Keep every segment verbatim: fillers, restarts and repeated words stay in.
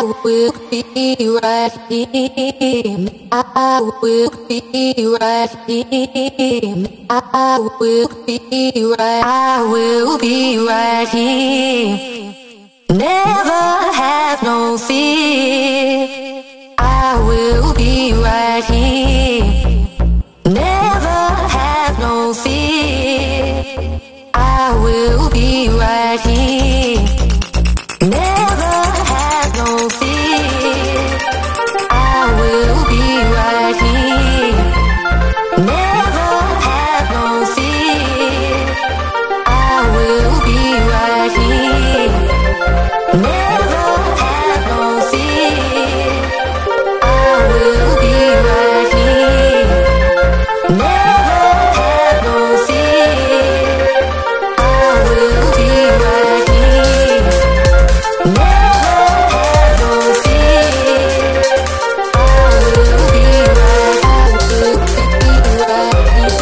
will be right here. I will be right here. I will be right. I will be right here. Never have no fear. I will be right here. Never have no fear. I will be right here. Never have no fear. I will be right here. Never have no fear. I will be right here. Never have no fear. I will be right here. Never have no fear. I will be right here. Never have no fear. I will be right. I will be right.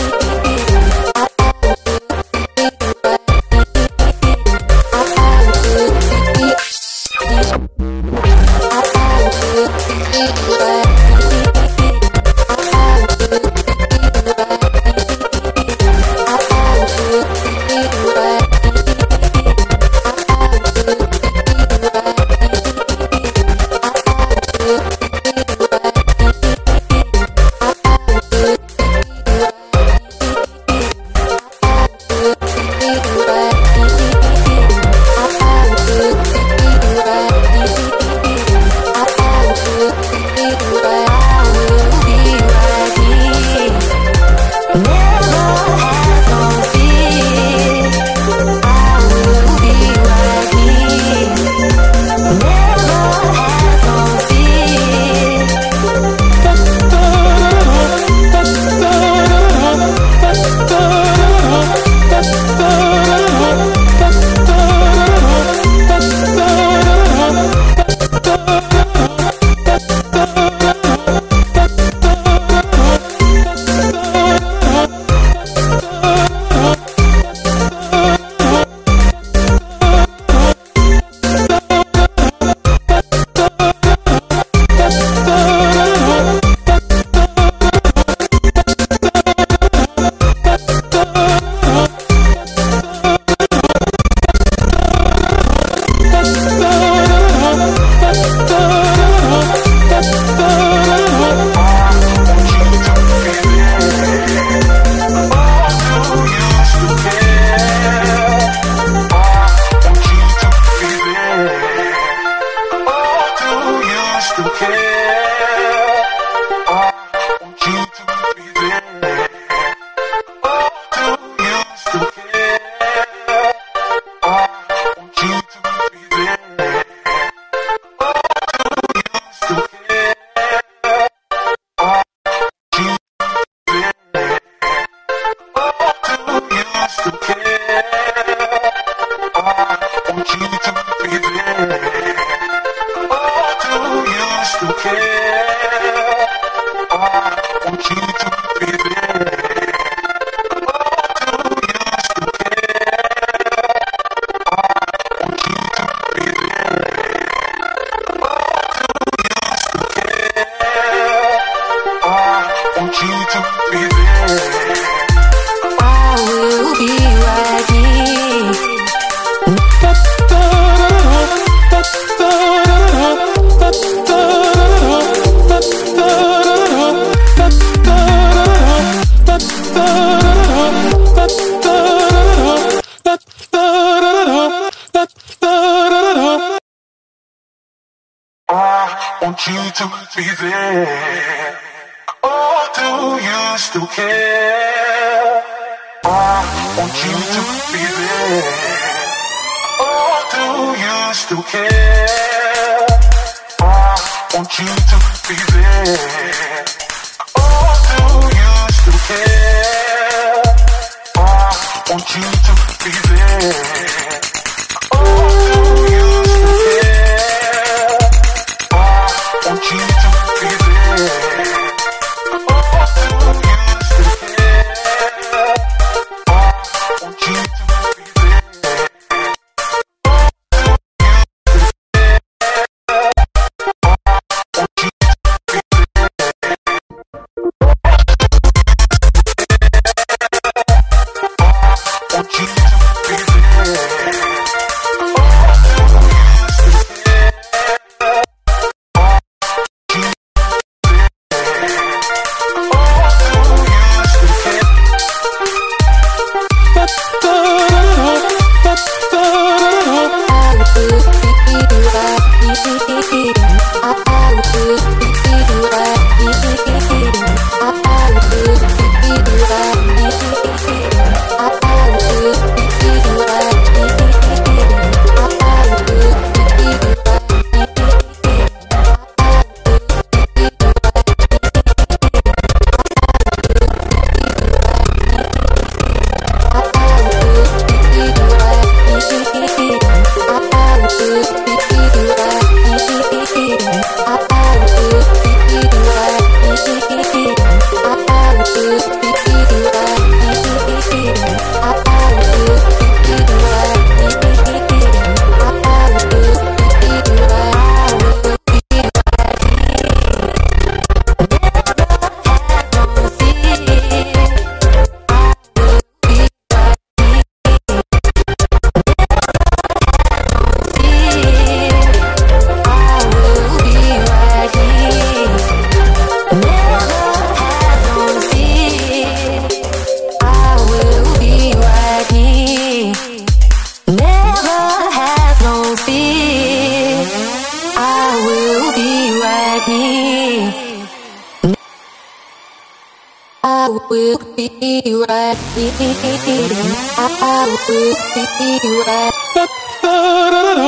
Want you to be there. Oh, do you still care? I want you to be there. Oh, do you still care? I want you to be there. Oh, do you still care? I want you to be there. Oh, do you still care? I want you to be there. Oh, do you still care? I want you to be there. I will be right here. I will be right.